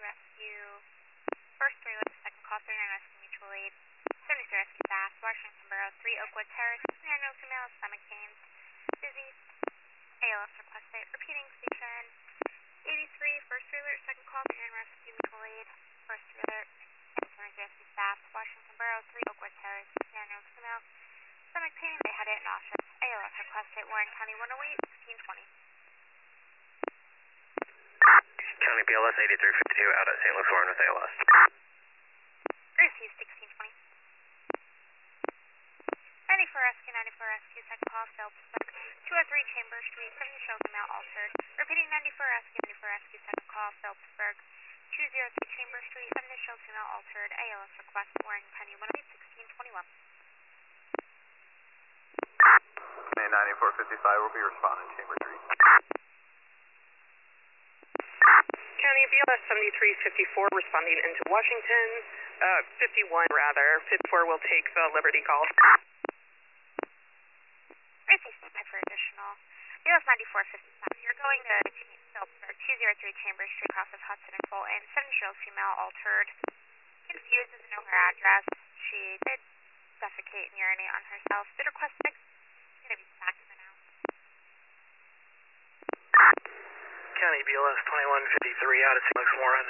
Rescue, first 3 with the second call, 39 Rescue Mutual Aid, 73 Rescue Bass, Washington Borough, 3 Oakwood Terrace, 69 no female, stomach pains, dizzy, ALS requested, repeating station, 83 first 3 alert, second call, 39 Rescue Mutual Aid, first 3 alert, 73 Rescue Bass, Washington Borough, 3 Oakwood Terrace, 69 no female, stomach pain, they had it, nauseous, ALS requested, Warren County 108, 1620. County BLS 8352 out at St. Louis Warren with ALS. Receive 1620. 94 Rescue, 94 Rescue, second call, Phillipsburg, 203 Chambers Street, 70 show female altered. Repeating 94 Rescue, 94 Rescue, second call, Phillipsburg, 203 Chambers Street, 70 show female altered. ALS request, Warren County 108, 1621. County 9455 will be responding Chambers Street. County BLS 7354 responding into Washington, 51 rather. 54 will take the Liberty call. Receive for additional. BLS 9457, you're going to Phillipsburg, 203 Chambers Street, cross of Hudson and Fulton, 70-year-old female altered. Confused, doesn't know her address. She did defecate and urinate on herself. Did request fix. Going to be back in the now. County BLS 2153 out at St. Louis Warren.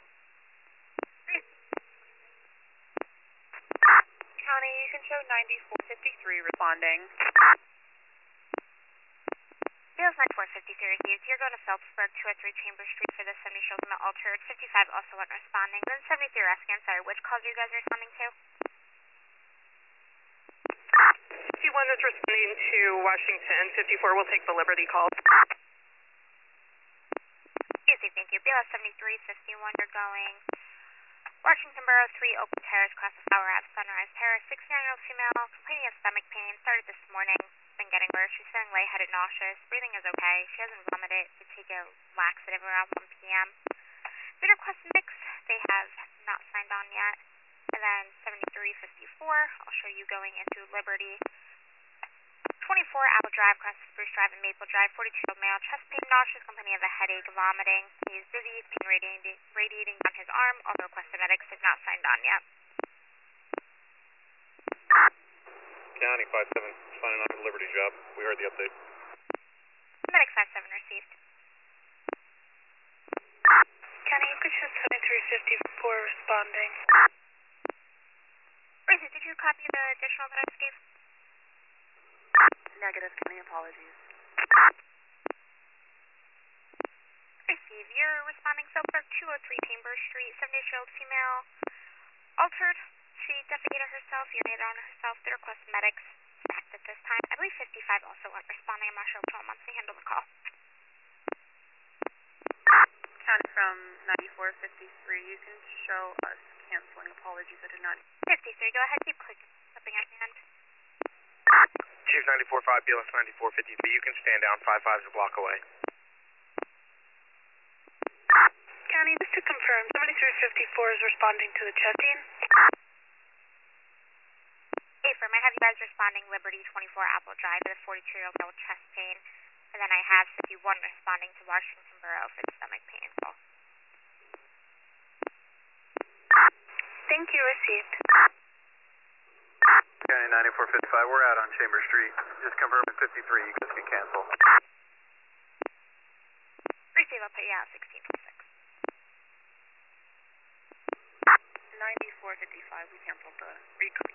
County, you can show 9453 responding. BLS 9453 received. You're going to Phillipsburg, 203 Chambers Street for the 70-year-old female altered. 55 also went responding. Then 73 rescue. I'm sorry, which calls are you guys responding to? 51 is responding to Washington. 54 will take the Liberty call. Easy, thank you. BLS 7351, you're going Washington Borough, 3 Oakwood Terrace, cross the Flower Ave, Sunrise Terrace, 69-year-old female, complaining of stomach pain, started this morning, been getting worse. She's feeling lightheaded, nauseous, breathing is okay. She hasn't vomited. They take a laxative around 1 p.m. Did request mix. They have not signed on yet. And then 7354, I'll show you going into Liberty. 24 Apple Drive, across Spruce Drive and Maple Drive, 42-year-old male, chest pain, nauseous, complaining of a headache, vomiting. He's dizzy, pain radiating down his arm. Also requested medics, have not signed on yet. County 57 signing on to Liberty job. We heard the update. Medic 57 received. County, you could show 7354 responding. Racing, did you copy the additional that I just gave? Negative, County, apologies. Receive. You're responding Phillipsburg, 203 Chambers Street, 70-year-old female, altered. She defecated herself, urinated on herself. They request medics stacked at this time. I believe 55 also went responding. I'm not sure which one wants to handle the call. County from 9453, you can show us canceling. Apologies, I did not. 53, go ahead, keep clicking, flipping at your hand. Chief 945 BLS 9453, you can stand down. 55 is a block away. County, just to confirm, 7354 is responding to the chesting. Hey, firm, I have you guys responding Liberty 24 Apple Drive with a 42-year-old male with chest pain. And then I have 51 responding to Washington Borough for the stomach pain call. Thank you, received. County 9455, we're out on Chambers Street. Just confirming 53, you guys can cancel. Receive, I'll put you out 1626. 9455, we canceled the recall.